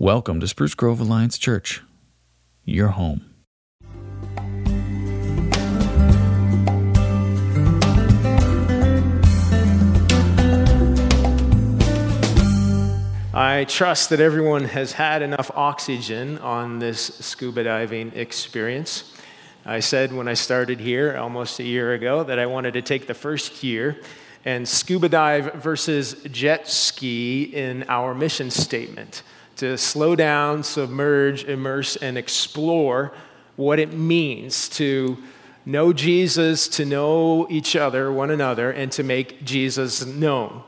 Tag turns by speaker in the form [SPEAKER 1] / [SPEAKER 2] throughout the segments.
[SPEAKER 1] Welcome to Spruce Grove Alliance Church, your home.
[SPEAKER 2] I trust that everyone has had enough oxygen on this scuba diving experience. I said when I started here almost a year ago that I wanted to take the first year and scuba dive versus jet ski in our mission statement, to slow down, submerge, immerse, and explore what it means to know Jesus, to know each other, one another, and to make Jesus known.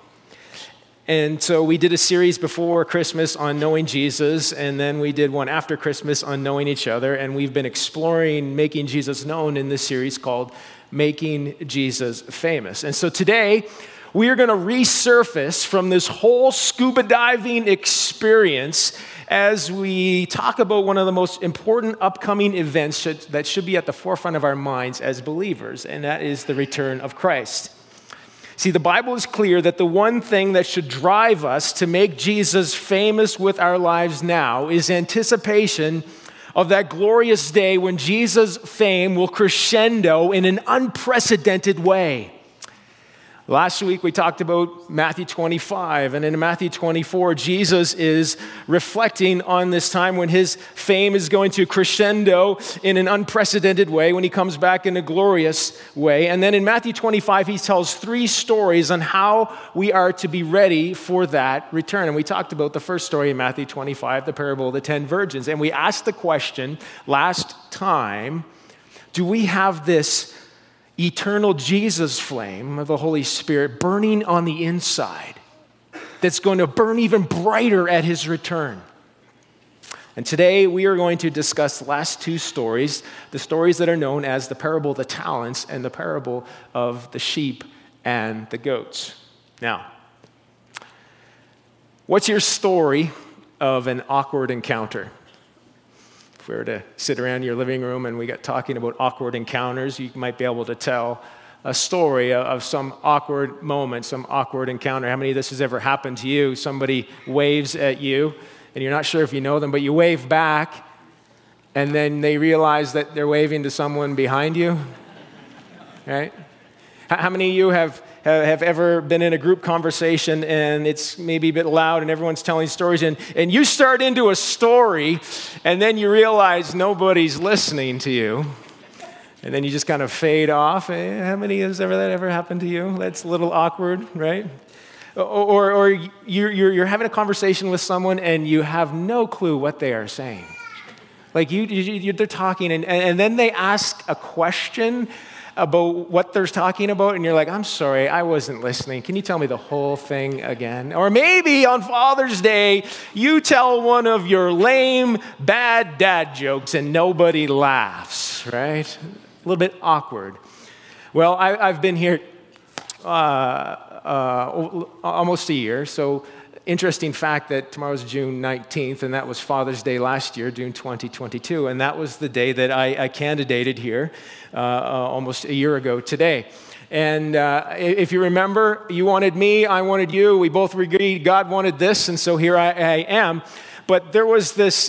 [SPEAKER 2] And so we did a series before Christmas on knowing Jesus, and then we did one after Christmas on knowing each other, and we've been exploring making Jesus known in this series called Making Jesus Famous. And so today, we are going to resurface from this whole scuba diving experience as we talk about one of the most important upcoming events that should be at the forefront of our minds as believers, and that is the return of Christ. See, the Bible is clear that the one thing that should drive us to make Jesus famous with our lives now is anticipation of that glorious day when Jesus' fame will crescendo in an unprecedented way. Last week, we talked about Matthew 25, and in Matthew 24, Jesus is reflecting on this time when his fame is going to crescendo in an unprecedented way, when he comes back in a glorious way. And then in Matthew 25, he tells three stories on how we are to be ready for that return. And we talked about the first story in Matthew 25, the parable of the 10 virgins. And we asked the question last time, do we have this eternal Jesus flame of the Holy Spirit burning on the inside that's going to burn even brighter at his return? And today we are going to discuss the last two stories, the stories that are known as the parable of the talents and the parable of the sheep and the goats. Now, what's your story of an awkward encounter? If we were to sit around your living room and we got talking about awkward encounters, you might be able to tell a story of some awkward moment, some awkward encounter. How many of this has ever happened to you? Somebody waves at you, and you're not sure if you know them, but you wave back, and then they realize that they're waving to someone behind you, right? How many of you have ever been in a group conversation and it's maybe a bit loud and everyone's telling stories and you start into a story and then you realize nobody's listening to you and then you just kind of fade off? How many has that ever happened to you? That's a little awkward, right? Or you're having a conversation with someone and you have no clue what they are saying. Like they're talking and then they ask a question about what they're talking about, and you're like, I'm sorry, I wasn't listening. Can you tell me the whole thing again? Or maybe on Father's Day, you tell one of your lame, bad dad jokes, and nobody laughs, right? A little bit awkward. Well, I've been here almost a year, so interesting fact that tomorrow's June 19th, and that was Father's Day last year, June 2022, and that was the day that I candidated here almost a year ago today. And if you remember, you wanted me, I wanted you, we both agreed God wanted this, and so here I am. But there was this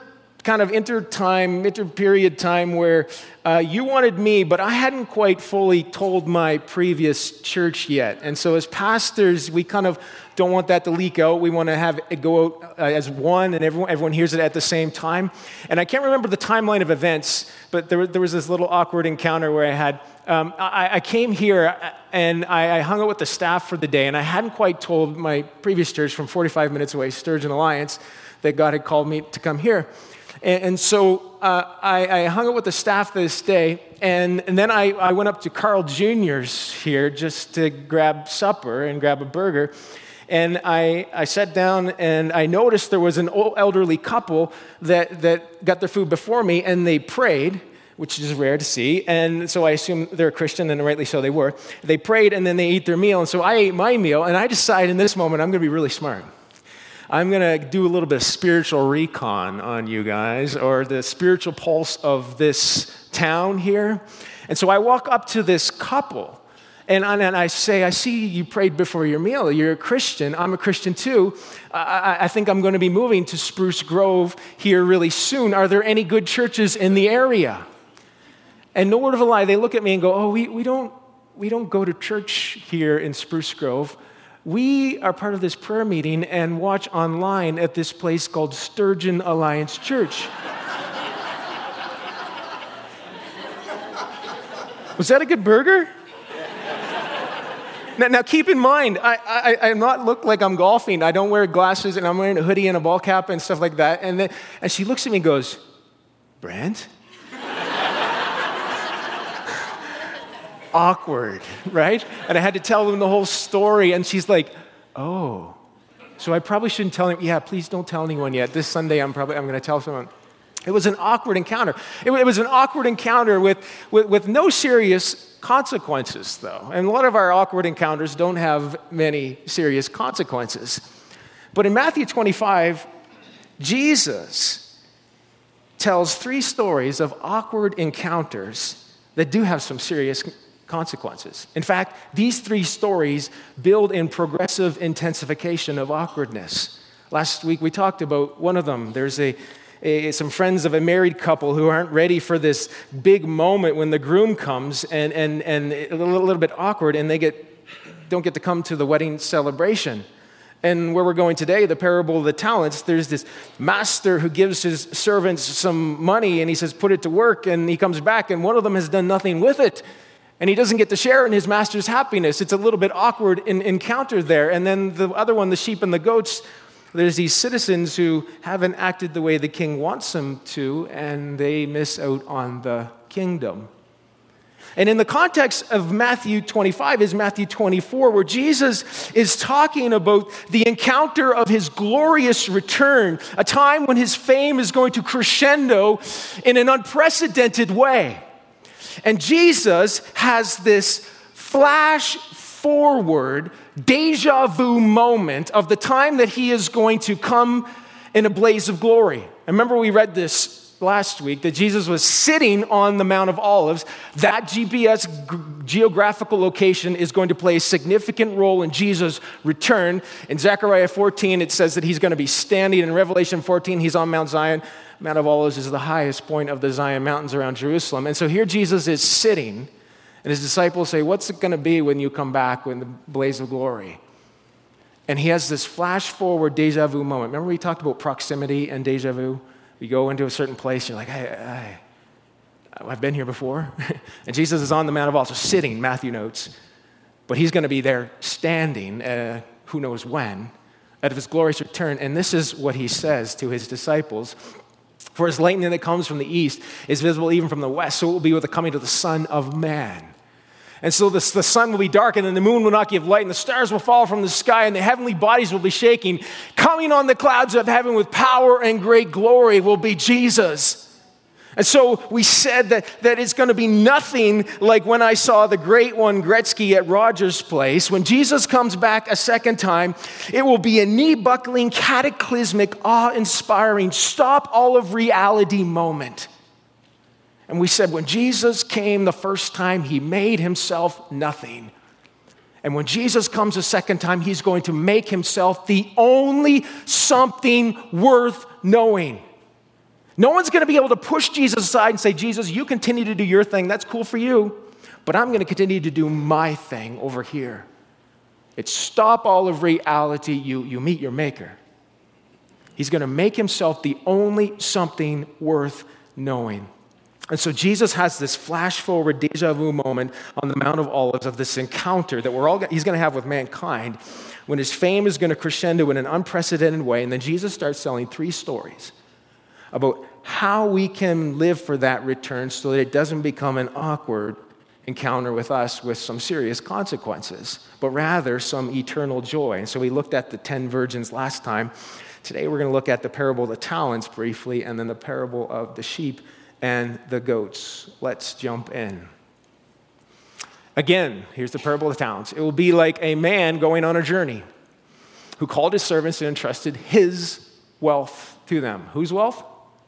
[SPEAKER 2] inter-period time where you wanted me, but I hadn't quite fully told my previous church yet. And so as pastors, we kind of don't want that to leak out. We want to have it go out as one, and everyone hears it at the same time. And I can't remember the timeline of events, but there was this little awkward encounter where I came here and I hung out with the staff for the day, and I hadn't quite told my previous church from 45 minutes away, Sturgeon Alliance, that God had called me to come here. And so I hung out with the staff this day, and then I went up to Carl Jr.'s here just to grab supper and grab a burger. And I sat down, and I noticed there was an old elderly couple that got their food before me, and they prayed, which is rare to see. And so I assume they're a Christian, and rightly so they were. They prayed, and then they ate their meal. And so I ate my meal, and I decided in this moment I'm going to be really smart. I'm going to do a little bit of spiritual recon on you guys, or the spiritual pulse of this town here. And so I walk up to this couple, And I say, I see you prayed before your meal. You're a Christian. I'm a Christian too. I think I'm going to be moving to Spruce Grove here really soon. Are there any good churches in the area? And no word of a lie, they look at me and go, oh, we don't go to church here in Spruce Grove. We are part of this prayer meeting and watch online at this place called Sturgeon Alliance Church. Was that a good burger? Now keep in mind, I'm not look like I'm golfing. I don't wear glasses, and I'm wearing a hoodie and a ball cap and stuff like that. And she looks at me and goes, Brent? Awkward, right? And I had to tell them the whole story, and she's like, oh. So I probably shouldn't tell him, yeah, please don't tell anyone yet. This Sunday I'm going to tell someone. It was an awkward encounter. It was an awkward encounter with no serious consequences, though. And a lot of our awkward encounters don't have many serious consequences. But in Matthew 25, Jesus tells 3 stories of awkward encounters that do have some serious consequences. In fact, these 3 stories build in progressive intensification of awkwardness. Last week we talked about one of them. There's some friends of a married couple who aren't ready for this big moment when the groom comes and a little bit awkward, and they don't get to come to the wedding celebration. And where we're going today, the parable of the talents, there's this master who gives his servants some money and he says, put it to work, and he comes back and one of them has done nothing with it. And he doesn't get to share in his master's happiness. It's a little bit awkward encounter there. And then the other one, the sheep and the goats, there's these citizens who haven't acted the way the king wants them to, and they miss out on the kingdom. And in the context of Matthew 25 is Matthew 24, where Jesus is talking about the encounter of his glorious return, a time when his fame is going to crescendo in an unprecedented way. And Jesus has this flash forward, deja vu moment of the time that he is going to come in a blaze of glory. I remember we read this last week, that Jesus was sitting on the Mount of Olives. That GPS geographical location is going to play a significant role in Jesus' return. In Zechariah 14, it says that he's going to be standing. In Revelation 14, he's on Mount Zion. Mount of Olives is the highest point of the Zion Mountains around Jerusalem. And so here Jesus is sitting, and his disciples say, what's it going to be when you come back in the blaze of glory? And he has this flash forward deja vu moment. Remember we talked about proximity and deja vu? You go into a certain place, you're like, hey, I've been here before. And Jesus is on the Mount of Olives, sitting, Matthew notes. But he's going to be there standing, who knows when, out of his glorious return. And this is what he says to his disciples. For as lightning that comes from the east is visible even from the west, so it will be with the coming of the Son of Man. And so the sun will be darkened, and the moon will not give light, and the stars will fall from the sky, and the heavenly bodies will be shaking. Coming on the clouds of heaven with power and great glory will be Jesus. And so we said that it's going to be nothing like when I saw the great one Gretzky at Rogers Place. When Jesus comes back a second time, it will be a knee-buckling, cataclysmic, awe-inspiring, stop all of reality moment. And we said when Jesus came the first time, he made himself nothing. And when Jesus comes a second time, he's going to make himself the only something worth knowing. No one's going to be able to push Jesus aside and say, Jesus, you continue to do your thing. That's cool for you. But I'm going to continue to do my thing over here. It's stop all of reality. You meet your maker. He's going to make himself the only something worth knowing. And so Jesus has this flash forward deja vu moment on the Mount of Olives of this encounter that he's going to have with mankind when his fame is going to crescendo in an unprecedented way. And then Jesus starts telling 3 stories about how we can live for that return so that it doesn't become an awkward encounter with us with some serious consequences, but rather some eternal joy. And so we looked at the 10 virgins last time. Today we're going to look at the parable of the talents briefly, and then the parable of the sheep and the goats. Let's jump in. Again, here's the parable of the talents. It will be like a man going on a journey who called his servants and entrusted his wealth to them. Whose wealth?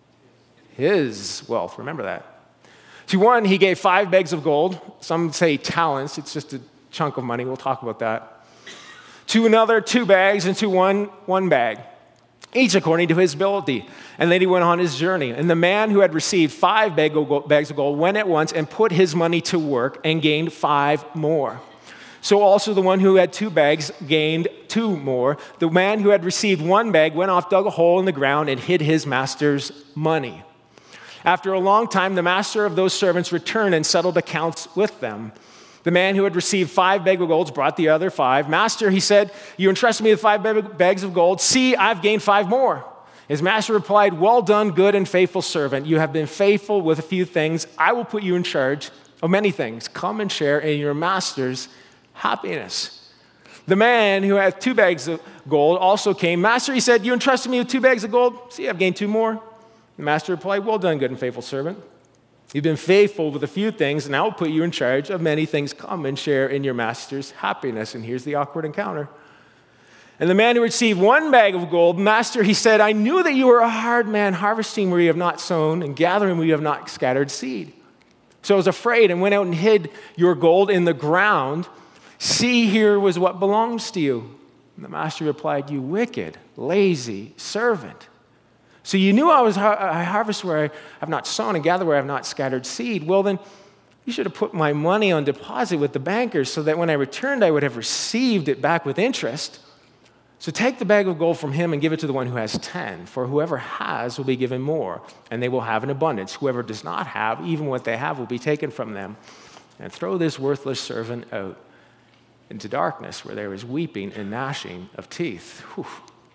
[SPEAKER 2] His wealth. Remember that. To one, he gave 5 bags of gold. Some say talents. It's just a chunk of money. We'll talk about that. To another 2 bags, and to one bag, each according to his ability. And then he went on his journey. And the man who had received 5 bags of gold went at once and put his money to work and gained 5 more. So also the one who had 2 bags gained 2 more. The man who had received 1 bag went off, dug a hole in the ground, and hid his master's money. After a long time, the master of those servants returned and settled accounts with them. The man who had received 5 bags of gold brought the other 5. Master, he said, you entrusted me with 5 bags of gold. See, I've gained 5 more. His master replied, well done, good and faithful servant. You have been faithful with a few things. I will put you in charge of many things. Come and share in your master's happiness. The man who had 2 bags of gold also came. Master, he said, you entrusted me with 2 bags of gold. See, I've gained 2 more. The master replied, well done, good and faithful servant. You've been faithful with a few things, and I will put you in charge of many things. Come and share in your master's happiness. And here's the awkward encounter. And the man who received 1 bag of gold, master, he said, I knew that you were a hard man, harvesting where you have not sown and gathering where you have not scattered seed. So I was afraid and went out and hid your gold in the ground. See, here was what belongs to you. And the master replied, you wicked, lazy servant. So you knew I harvest where I have not sown and gather where I have not scattered seed. Well, then you should have put my money on deposit with the bankers so that when I returned, I would have received it back with interest. So take the bag of gold from him and give it to the one who has 10. For whoever has will be given more, and they will have an abundance. Whoever does not have, even what they have will be taken from them. And throw this worthless servant out into darkness where there is weeping and gnashing of teeth. Whew.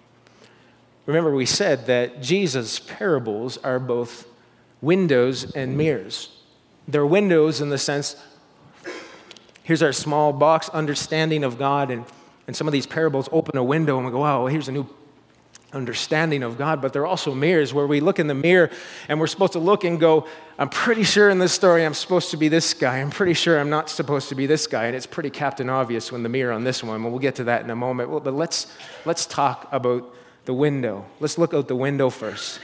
[SPEAKER 2] Remember, we said that Jesus' parables are both windows and mirrors. They're windows in the sense, here's our small box understanding of God, and some of these parables open a window and we go, wow, here's a new understanding of God. But they're also mirrors where we look in the mirror and we're supposed to look and go, I'm pretty sure in this story I'm supposed to be this guy. I'm pretty sure I'm not supposed to be this guy. And it's pretty Captain Obvious when the mirror on this one. We'll get to that in a moment. But let's talk about the window. Let's look out the window first.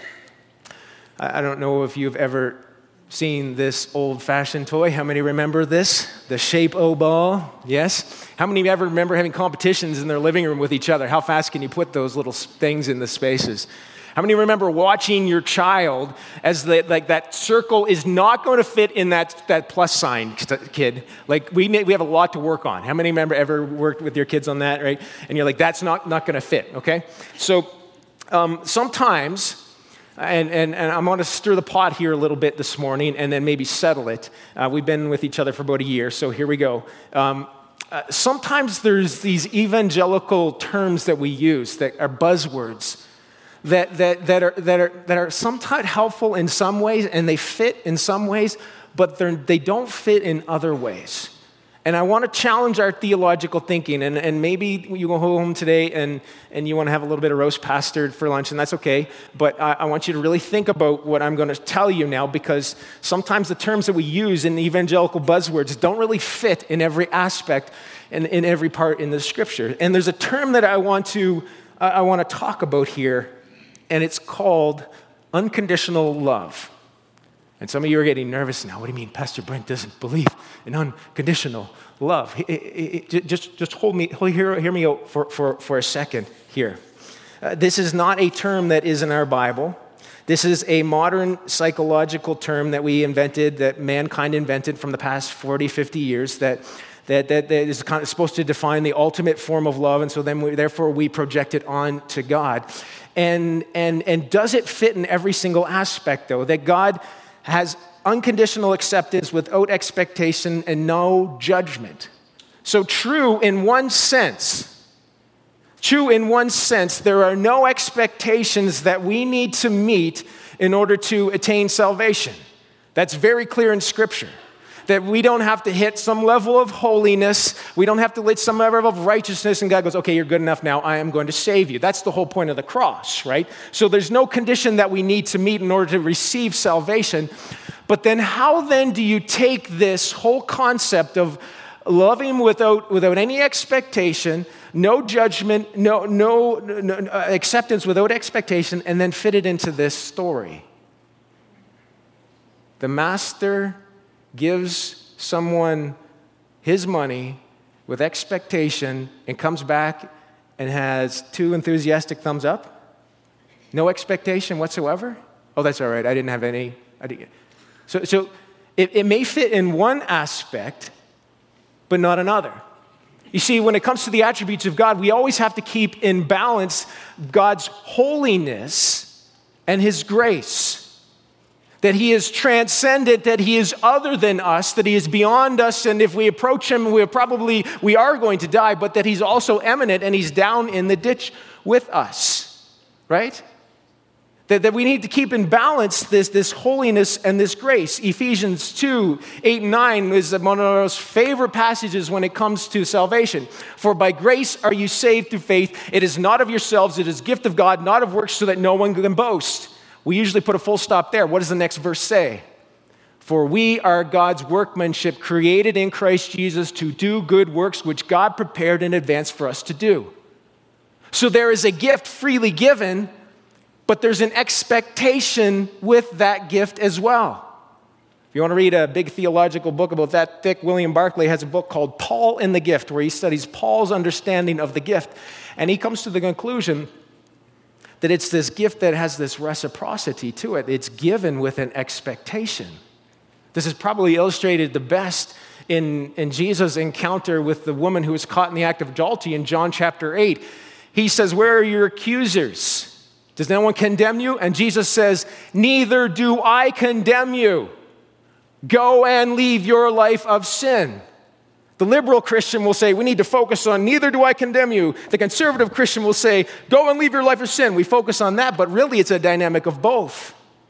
[SPEAKER 2] I don't know if you've ever seen this old-fashioned toy. How many remember this? The Shape-O ball? Yes? How many ever remember having competitions in their living room with each other? How fast can you put those little things in the spaces? How many remember watching your child as that circle is not going to fit in that plus sign kid? Like we have a lot to work on. How many remember ever worked with your kids on that, right? And you're like, that's not going to fit, okay? So sometimes, and I'm going to stir the pot here a little bit this morning and then maybe settle it. We've been with each other for about a year, so here we go. Sometimes there's these evangelical terms that we use that are buzzwords that are sometimes helpful in some ways and they fit in some ways, but they don't fit in other ways. And I want to challenge our theological thinking, and maybe you go home today and you want to have a little bit of roast pastor for lunch, and that's okay, but I want you to really think about what I'm going to tell you now, because sometimes the terms that we use in the evangelical buzzwords don't really fit in every aspect and in every part in the Scripture. And there's a term that I want to talk about here, and it's called unconditional love. And some of you are getting nervous now. What do you mean, Pastor Brent doesn't believe in unconditional love? Just hear me out for a second here. This is not a term that is in our Bible. This is a modern psychological term that we invented, that mankind invented from the past 40, 50 years, that is kind of supposed to define the ultimate form of love, and so then therefore we project it on to God. And does it fit in every single aspect, though? That God has unconditional acceptance without expectation and no judgment. So true in one sense, there are no expectations that we need to meet in order to attain salvation. That's very clear in Scripture. That we don't have to hit some level of holiness. We don't have to hit some level of righteousness. And God goes, okay, you're good enough now. I am going to save you. That's the whole point of the cross, right? So there's no condition that we need to meet in order to receive salvation. But then how then do you take this whole concept of loving without any expectation, no judgment, no acceptance without expectation, and then fit it into this story? The master gives someone his money with expectation and comes back and has 2 enthusiastic thumbs up? No expectation whatsoever? Oh, that's all right. I didn't have any. So it may fit in one aspect, but not another. You see, when it comes to the attributes of God, we always have to keep in balance God's holiness and his grace. That he is transcendent, that he is other than us, that he is beyond us, and if we approach him, we are going to die, but that he's also immanent and he's down in the ditch with us, right? That we need to keep in balance this holiness and this grace. Ephesians 2, 8 and 9 is one of those favorite passages when it comes to salvation. For by grace are you saved through faith. It is not of yourselves, it is a gift of God, not of works, so that no one can boast. We usually put a full stop there. What does the next verse say? For we are God's workmanship, created in Christ Jesus to do good works, which God prepared in advance for us to do. So there is a gift freely given, but there's an expectation with that gift as well. If you want to read a big theological book about that thick, William Barclay has a book called Paul and the Gift, where he studies Paul's understanding of the gift. And he comes to the conclusion that it's this gift that has this reciprocity to it. It's given with an expectation. This is probably illustrated the best in Jesus' encounter with the woman who was caught in the act of adultery in John chapter 8. He says, where are your accusers? Does no one condemn you? And Jesus says, neither do I condemn you. Go and leave your life of sin. The liberal Christian will say, we need to focus on neither do I condemn you. The conservative Christian will say, go and leave your life of sin. We focus on that, but really it's a dynamic of both.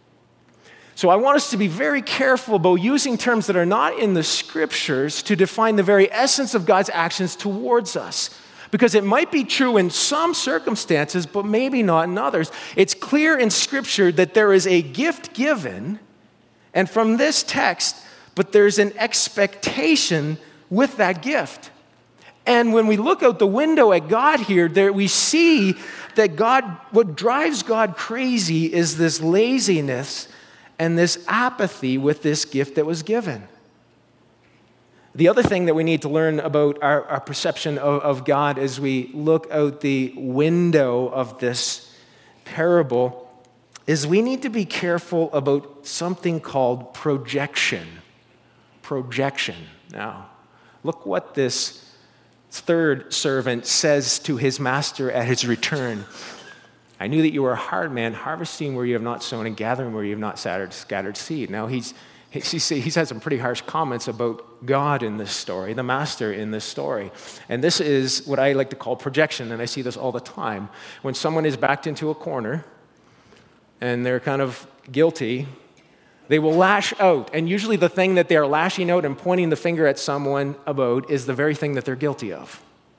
[SPEAKER 2] So I want us to be very careful about using terms that are not in the scriptures to define the very essence of God's actions towards us. Because it might be true in some circumstances, but maybe not in others. It's clear in scripture that there is a gift given, and from this text, but there's an expectation with that gift. And when we look out the window at God here, we see that what drives God crazy is this laziness and this apathy with this gift that was given. The other thing that we need to learn about our perception of God as we look out the window of this parable is we need to be careful about something called projection. Projection. Now, look what this third servant says to his master at his return. I knew that you were a hard man, harvesting where you have not sown and gathering where you have not scattered seed. Now, he's had some pretty harsh comments about God in this story, the master in this story. And this is what I like to call projection, and I see this all the time. When someone is backed into a corner and they're kind of guilty, they will lash out. And usually the thing that they're lashing out and pointing the finger at someone about is the very thing that they're guilty of.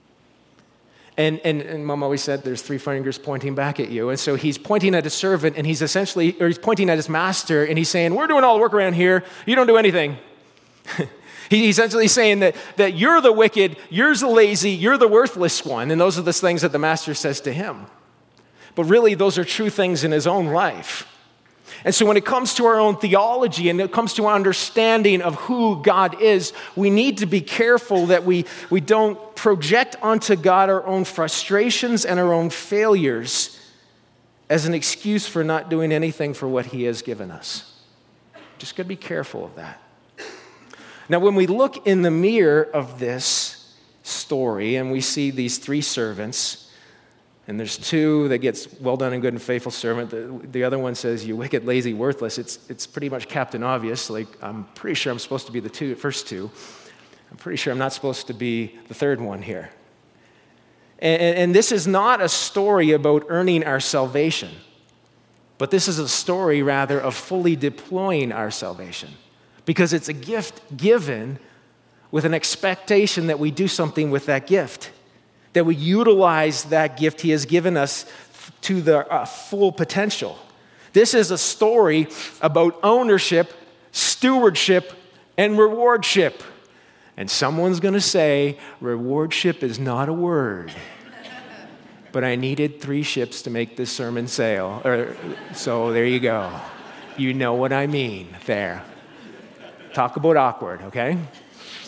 [SPEAKER 2] And Mom always said there's 3 fingers pointing back at you. And so he's pointing at his servant, and he's pointing at his master, and he's saying, we're doing all the work around here. You don't do anything. He's essentially saying that you're the wicked, you're the lazy, you're the worthless one. And those are the things that the master says to him. But really, those are true things in his own life. And so when it comes to our own theology and it comes to our understanding of who God is, we need to be careful that we don't project onto God our own frustrations and our own failures as an excuse for not doing anything for what he has given us. Just got to be careful of that. Now, when we look in the mirror of this story and we see these 3 servants, and there's 2 that gets well done and good and faithful servant. The other one says, you wicked, lazy, worthless. It's pretty much Captain Obvious. Like, I'm pretty sure I'm supposed to be the first 2. I'm pretty sure I'm not supposed to be the third one here. And this is not a story about earning our salvation, but this is a story, rather, of fully deploying our salvation. Because it's a gift given with an expectation that we do something with that gift. That we utilize that gift he has given us to the full potential. This is a story about ownership, stewardship, and rewardship. And someone's going to say, rewardship is not a word. But I needed 3 ships to make this sermon sail. So there you go. You know what I mean there. Talk about awkward, okay?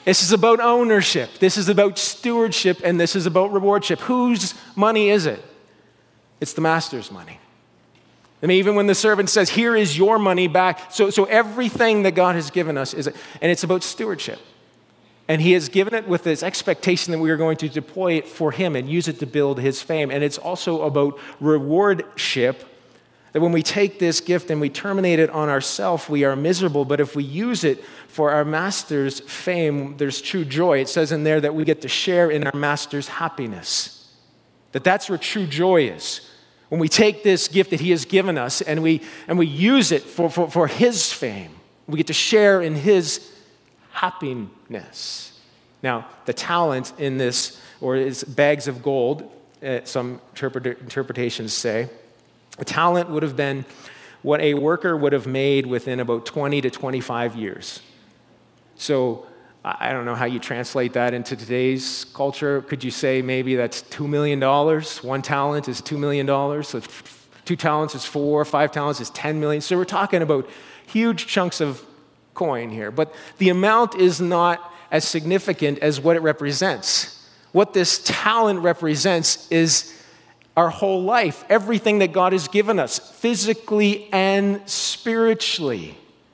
[SPEAKER 2] This is about ownership. This is about stewardship, and this is about rewardship. Whose money is it? It's the master's money. I mean, even when the servant says, here is your money back. So everything that God has given us and it's about stewardship. And he has given it with this expectation that we are going to deploy it for him and use it to build his fame. And it's also about rewardship, that when we take this gift and we terminate it on ourselves, we are miserable. But if we use it for our master's fame, there's true joy. It says in there that we get to share in our master's happiness. That's where true joy is. When we take this gift that he has given us and we use it for his fame, we get to share in his happiness. Now, the talent in this, or is bags of gold, some interpretations say, a talent would have been what a worker would have made within about 20 to 25 years. So I don't know how you translate that into today's culture. Could you say maybe that's $2 million? One talent is $2 million. So 2 talents is 4, 5 talents is 10 million. So we're talking about huge chunks of coin here. But the amount is not as significant as what it represents. What this talent represents is our whole life, everything that God has given us, physically and spiritually.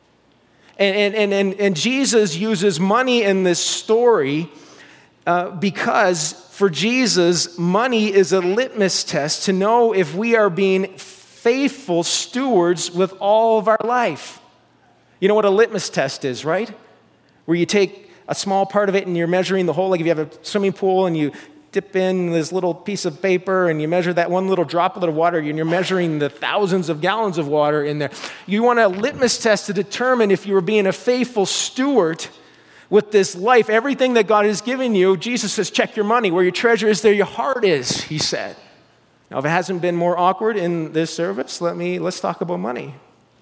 [SPEAKER 2] And Jesus uses money in this story because for Jesus, money is a litmus test to know if we are being faithful stewards with all of our life. You know what a litmus test is, right? Where you take a small part of it and you're measuring the whole, like if you have a swimming pool and you dip in this little piece of paper and you measure that one little droplet of water and you're measuring the thousands of gallons of water in there. You want a litmus test to determine if you are being a faithful steward with this life. Everything that God has given you, Jesus says, check your money. Where your treasure is, there your heart is, he said. Now, if it hasn't been more awkward in this service, let's talk about money.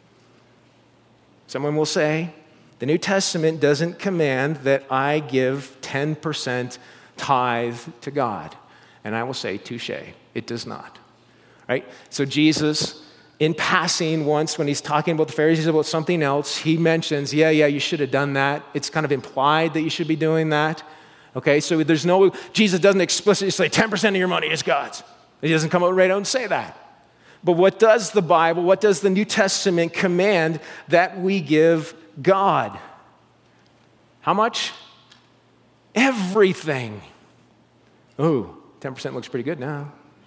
[SPEAKER 2] Someone will say, the New Testament doesn't command that I give 10% tithe to God. And I will say, touche, it does not. Right? So Jesus, in passing once, when he's talking about the Pharisees about something else, he mentions, yeah, you should have done that. It's kind of implied that you should be doing that. Okay, so Jesus doesn't explicitly say 10% of your money is God's. He doesn't come out right out and say that. But what does the Bible, what does the New Testament command that we give God? How much? Everything. Oh, 10% looks pretty good now.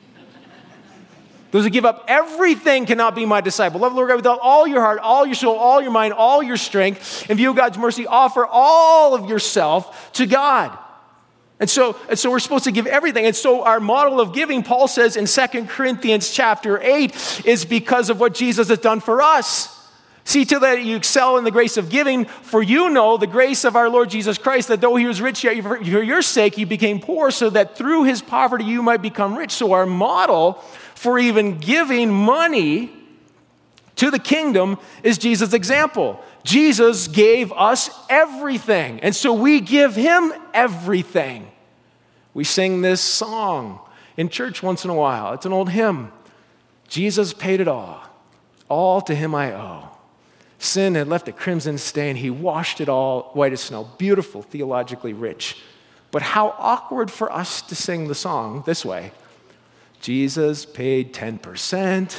[SPEAKER 2] Those who give up everything cannot be my disciple. Love the Lord God with all your heart, all your soul, all your mind, all your strength. In view of God's mercy, offer all of yourself to God. And so we're supposed to give everything. And so our model of giving, Paul says in 2 Corinthians chapter 8, is because of what Jesus has done for us. See to that you excel in the grace of giving, for you know the grace of our Lord Jesus Christ, that though he was rich, yet for your sake he became poor, so that through his poverty you might become rich. So our model for even giving money to the kingdom is Jesus' example. Jesus gave us everything, and so we give him everything. We sing this song in church once in a while. It's an old hymn. Jesus paid it all to him I owe. Sin had left a crimson stain. He washed it all white as snow. Beautiful, theologically rich. But how awkward for us to sing the song this way. Jesus paid 10%.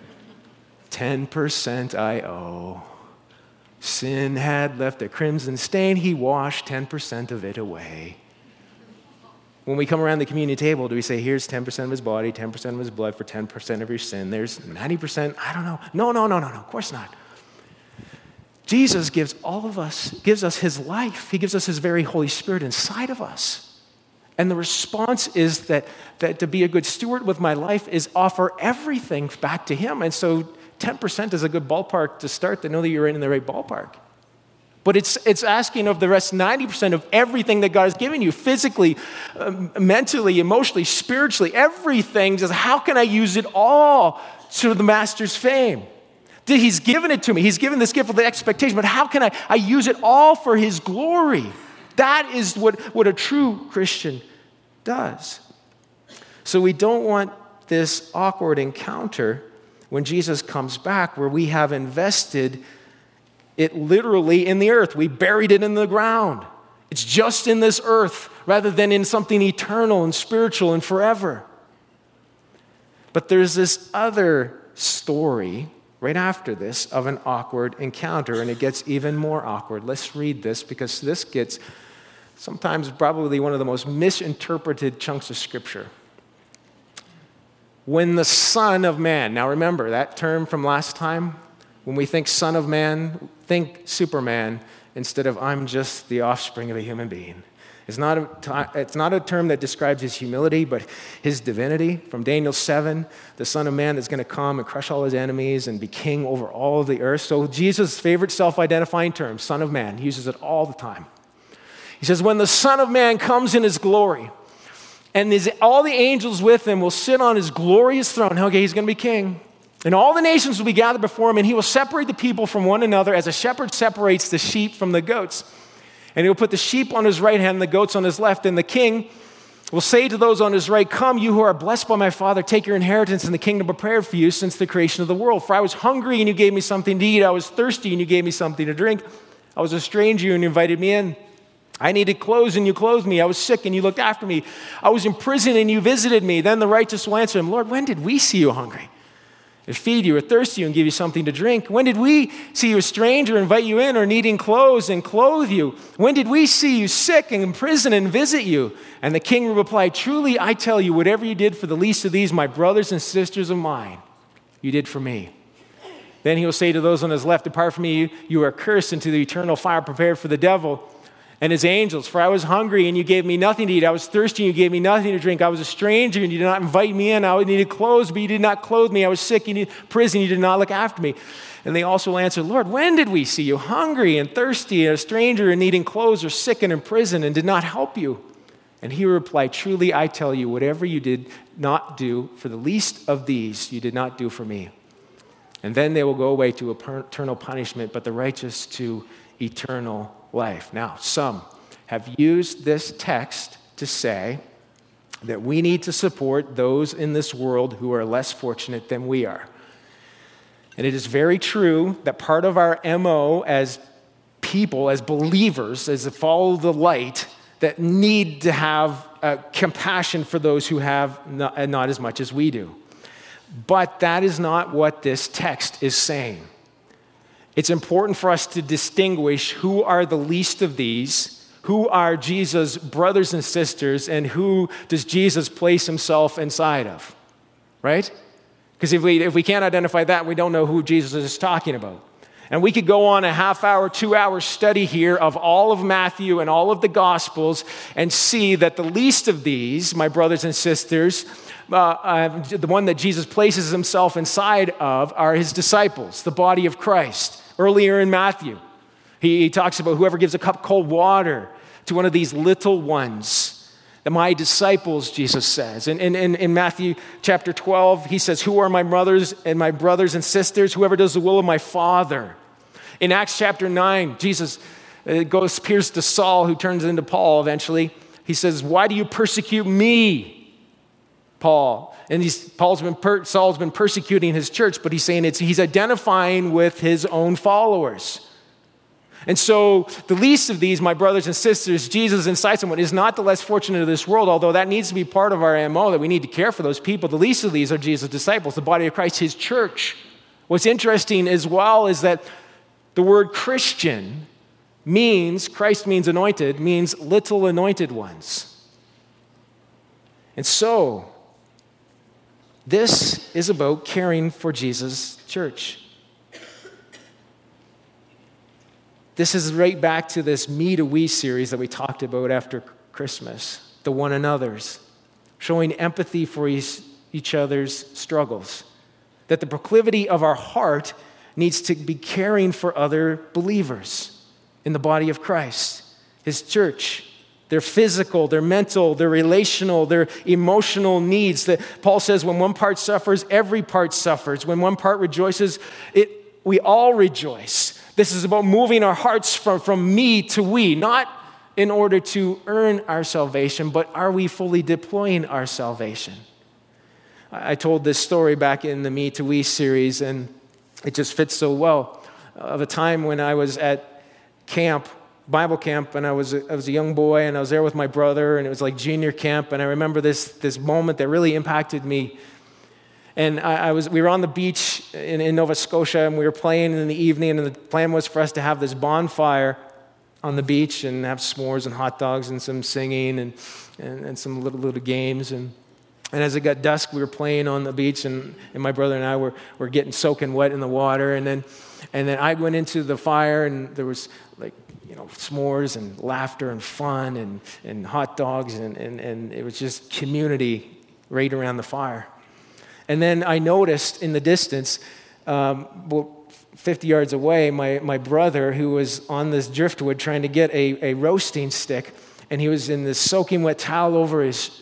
[SPEAKER 2] 10% I owe. Sin had left a crimson stain. He washed 10% of it away. When we come around the communion table, do we say, here's 10% of his body, 10% of his blood for 10% of your sin? There's 90%. I don't know. No, of course not. Jesus gives us his life. He gives us his very Holy Spirit inside of us. And the response is that to be a good steward with my life is offer everything back to him. And so 10% is a good ballpark to start to know that you're in the right ballpark. But it's asking of the rest 90% of everything that God has given you, physically, mentally, emotionally, spiritually, everything. Just how can I use it all to the Master's fame? He's given it to me. He's given this gift with the expectation, but how can I use it all for his glory? That is what a true Christian does. So we don't want this awkward encounter when Jesus comes back where we have invested it literally in the earth. We buried it in the ground. It's just in this earth rather than in something eternal and spiritual and forever. But there's this other story right after this of an awkward encounter, and it gets even more awkward. Let's read this because this gets sometimes probably one of the most misinterpreted chunks of Scripture. When the Son of Man, now remember that term from last time? When we think Son of Man, think Superman instead of I'm just the offspring of a human being. It's not a term that describes his humility, but his divinity. From Daniel 7, the Son of Man that's going to come and crush all his enemies and be king over all of the earth. So Jesus' favorite self-identifying term, Son of Man, he uses it all the time. He says, when the Son of Man comes in his glory, and all the angels with him will sit on his glorious throne. Okay, he's going to be king. And all the nations will be gathered before him, and he will separate the people from one another as a shepherd separates the sheep from the goats. And he'll put the sheep on his right hand and the goats on his left. And the king will say to those on his right, come, you who are blessed by my Father, take your inheritance in the kingdom prepared for you since the creation of the world. For I was hungry, and you gave me something to eat. I was thirsty, and you gave me something to drink. I was a stranger, and you invited me in. I needed clothes, and you clothed me. I was sick, and you looked after me. I was in prison, and you visited me. Then the righteous will answer him, Lord, when did we see you hungry and feed you or thirsty and give you something to drink? When did we see you a stranger, invite you in, or needing clothes and clothe you? When did we see you sick and in prison and visit you? And the king will reply, truly, I tell you, whatever you did for the least of these, my brothers and sisters of mine, you did for me. Then he will say to those on his left, depart from me, you are cursed into the eternal fire prepared for the devil and his angels. For I was hungry, and you gave me nothing to eat. I was thirsty, and you gave me nothing to drink. I was a stranger, and you did not invite me in. I needed clothes, but you did not clothe me. I was sick, and in prison, you did not look after me. And they also will answer, Lord, when did we see you hungry and thirsty and a stranger and needing clothes or sick and in prison and did not help you? And he will reply, truly, I tell you, whatever you did not do for the least of these, you did not do for me. And then they will go away to eternal punishment, but the righteous to eternal life. Now, some have used this text to say that we need to support those in this world who are less fortunate than we are. And it is very true that part of our MO as people, as believers, as to follow the light, that need to have compassion for those who have not as much as we do. But that is not what this text is saying. It's important for us to distinguish who are the least of these, who are Jesus' brothers and sisters, and who does Jesus place himself inside of, right? Because if we can't identify that, we don't know who Jesus is talking about. And we could go on a half-hour, 2-hour study here of all of Matthew and all of the Gospels and see that the least of these, my brothers and sisters, the one that Jesus places himself inside of are his disciples, the body of Christ. Earlier in Matthew, he talks about whoever gives a cup of cold water to one of these little ones, my disciples, Jesus says. And in Matthew chapter 12, he says, who are my brothers and sisters? Whoever does the will of my Father. In Acts chapter 9, Jesus appears to Saul, who turns into Paul eventually. He says, why do you persecute me, Paul? And Saul's been persecuting his church, but he's saying he's identifying with his own followers. And so the least of these, my brothers and sisters, Jesus incites someone, is not the less fortunate of this world, although that needs to be part of our MO, that we need to care for those people. The least of these are Jesus' disciples, the body of Christ, his church. What's interesting as well is that the word Christian Christ means anointed, means little anointed ones. And so, this is about caring for Jesus' church. This is right back to this Me to We series that we talked about after Christmas, the one another's, showing empathy for each other's struggles. That the proclivity of our heart needs to be caring for other believers in the body of Christ, his church. Their physical, their mental, their relational, their emotional needs. That Paul says when one part suffers, every part suffers. When one part rejoices, we all rejoice. This is about moving our hearts from me to we, not in order to earn our salvation, but are we fully deploying our salvation? I told this story back in the Me to We series, and it just fits so well, of a time when I was at camp Bible camp, and I was a young boy, and I was there with my brother, and it was like junior camp, and I remember this moment that really impacted me. And we were on the beach in Nova Scotia, and we were playing in the evening, and the plan was for us to have this bonfire on the beach and have s'mores and hot dogs and some singing and some little games. And as it got dusk, we were playing on the beach, and my brother and I were getting soaking wet in the water. And then I went into the fire, and there was s'mores and laughter and fun and hot dogs, and it was just community right around the fire. And then I noticed in the distance, 50 yards away, my brother, who was on this driftwood trying to get a roasting stick, and he was in this soaking wet towel over his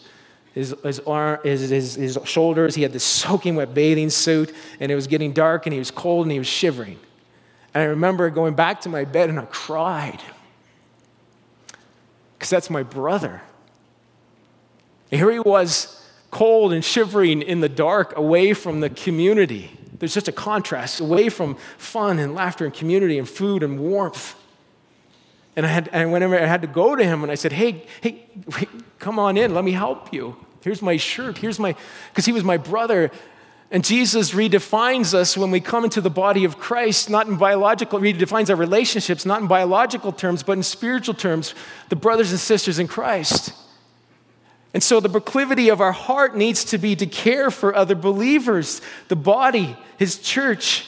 [SPEAKER 2] shoulders. He had this soaking wet bathing suit, and it was getting dark, and he was cold, and he was shivering. And I remember going back to my bed, and I cried, because that's my brother. And here he was, cold and shivering in the dark, away from the community. There's just a contrast, away from fun and laughter and community and food and warmth. And whenever I had to go to him, and I said, hey, come on in, let me help you. Here's my shirt, because he was my brother. And Jesus redefines us when we come into the body of Christ, redefines our relationships, not in biological terms, but in spiritual terms, the brothers and sisters in Christ. And so the proclivity of our heart needs to be to care for other believers, the body, his church.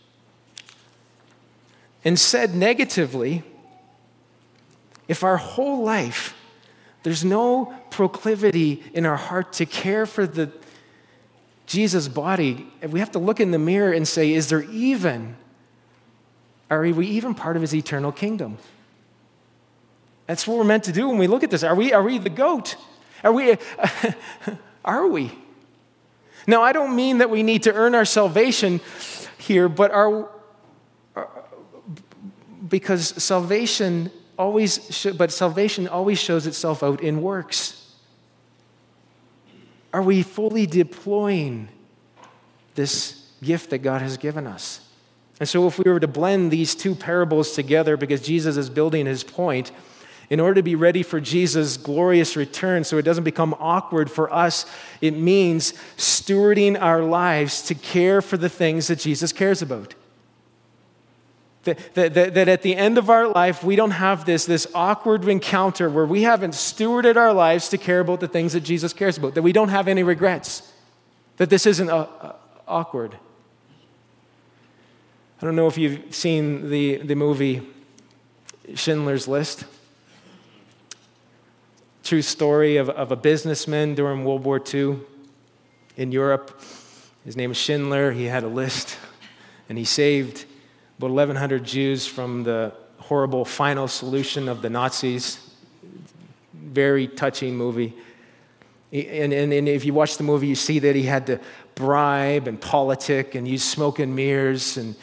[SPEAKER 2] And said negatively, if our whole life there's no proclivity in our heart to care for Jesus' body, we have to look in the mirror and say, are we even part of his eternal kingdom? That's what we're meant to do when we look at this. Are we the goat? Are we? Now, I don't mean that we need to earn our salvation here, but because salvation always shows itself out in works. Are we fully deploying this gift that God has given us? And so if we were to blend these two parables together, because Jesus is building his point, in order to be ready for Jesus' glorious return so it doesn't become awkward for us, it means stewarding our lives to care for the things that Jesus cares about. That at the end of our life, we don't have this awkward encounter where we haven't stewarded our lives to care about the things that Jesus cares about, that we don't have any regrets, that this isn't awkward. I don't know if you've seen the movie Schindler's List. True story of a businessman during World War II in Europe. His name is Schindler. He had a list, and he saved about 1,100 Jews from the horrible final solution of the Nazis. Very touching movie. And if you watch the movie, you see that he had to bribe and politic and use smoke and mirrors and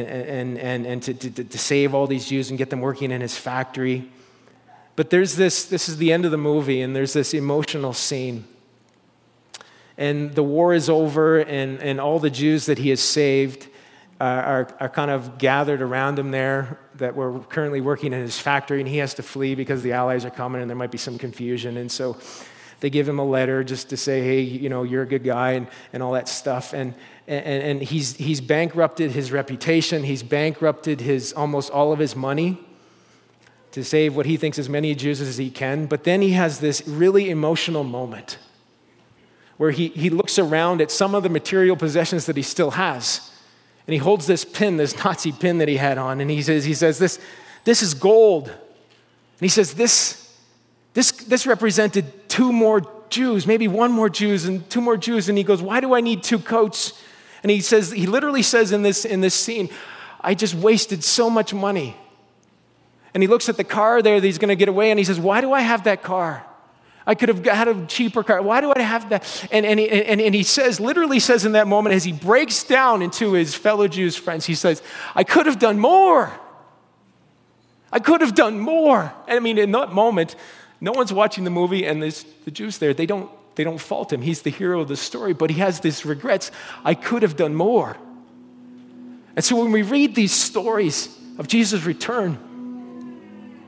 [SPEAKER 2] to save all these Jews and get them working in his factory. But this is the end of the movie, and there's this emotional scene. And the war is over, and all the Jews that he has saved are kind of gathered around him there that were currently working in his factory, and he has to flee because the Allies are coming and there might be some confusion. And so they give him a letter just to say, hey, you're a good guy and all that stuff. And he's bankrupted his reputation. He's bankrupted almost all of his money to save what he thinks as many Jews as he can. But then he has this really emotional moment where he looks around at some of the material possessions that he still has. And he holds this pin, this Nazi pin that he had on, and he says, this is gold. And he says, this represented two more Jews, maybe one more Jews and two more Jews. And he goes, why do I need two coats? And he literally says in this scene, I just wasted so much money. And he looks at the car there that he's going to get away, and he says, why do I have that car? I could have had a cheaper car. Why do I have that? And he literally says in that moment, as he breaks down into his fellow Jews friends, he says, I could have done more. I could have done more. And I mean, in that moment, no one's watching the movie, and the Jews there, they don't fault him. He's the hero of the story, but he has these regrets. I could have done more. And so when we read these stories of Jesus' return,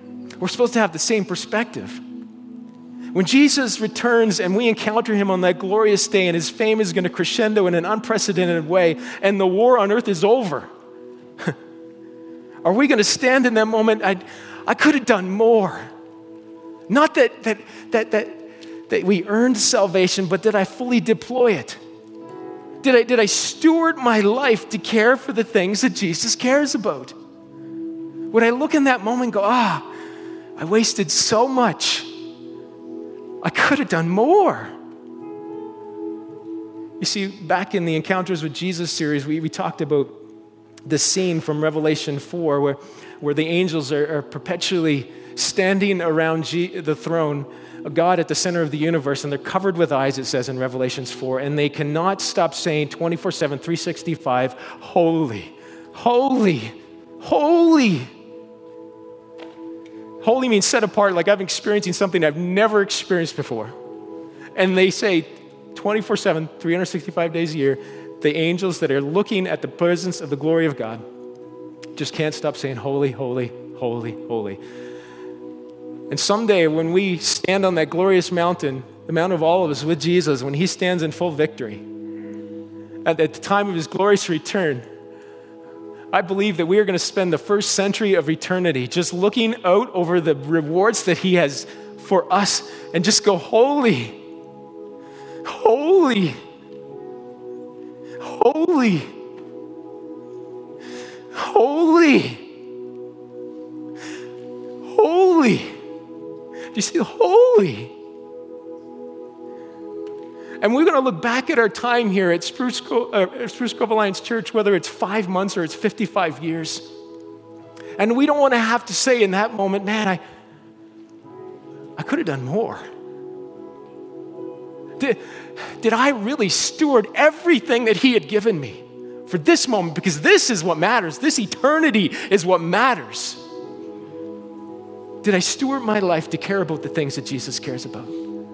[SPEAKER 2] We're supposed to have the same perspective. When Jesus returns and we encounter him on that glorious day and his fame is going to crescendo in an unprecedented way and the war on earth is over, are we going to stand in that moment? I could have done more. Not that we earned salvation, but did I fully deploy it? Did I steward my life to care for the things that Jesus cares about? Would I look in that moment and go, I wasted so much. I could have done more. You see, back in the Encounters with Jesus series, we talked about the scene from Revelation 4 where the angels are perpetually standing around the throne of God at the center of the universe, and they're covered with eyes, it says in Revelation 4, and they cannot stop saying 24/7, 365, holy, holy, holy. Holy means set apart, like I'm experiencing something I've never experienced before. And they say 24/7, 365 days a year, the angels that are looking at the presence of the glory of God just can't stop saying, holy, holy, holy, holy. And someday when we stand on that glorious mountain, the Mount of Olives with Jesus, when he stands in full victory, at the time of his glorious return, I believe that we are going to spend the first century of eternity just looking out over the rewards that he has for us and just go, holy, holy, holy, holy, holy. Do you see the holy? And we're going to look back at our time here at Spruce Grove Alliance Church, whether it's 5 months or it's 55 years. And we don't want to have to say in that moment, man, I could have done more. Did I really steward everything that he had given me for this moment? Because this is what matters. This eternity is what matters. Did I steward my life to care about the things that Jesus cares about?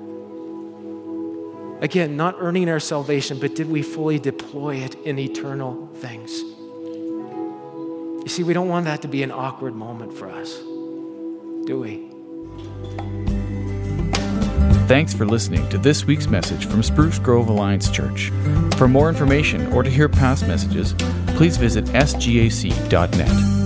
[SPEAKER 2] Again, not earning our salvation, but did we fully deploy it in eternal things? You see, we don't want that to be an awkward moment for us, do we?
[SPEAKER 1] Thanks for listening to this week's message from Spruce Grove Alliance Church. For more information or to hear past messages, please visit sgac.net.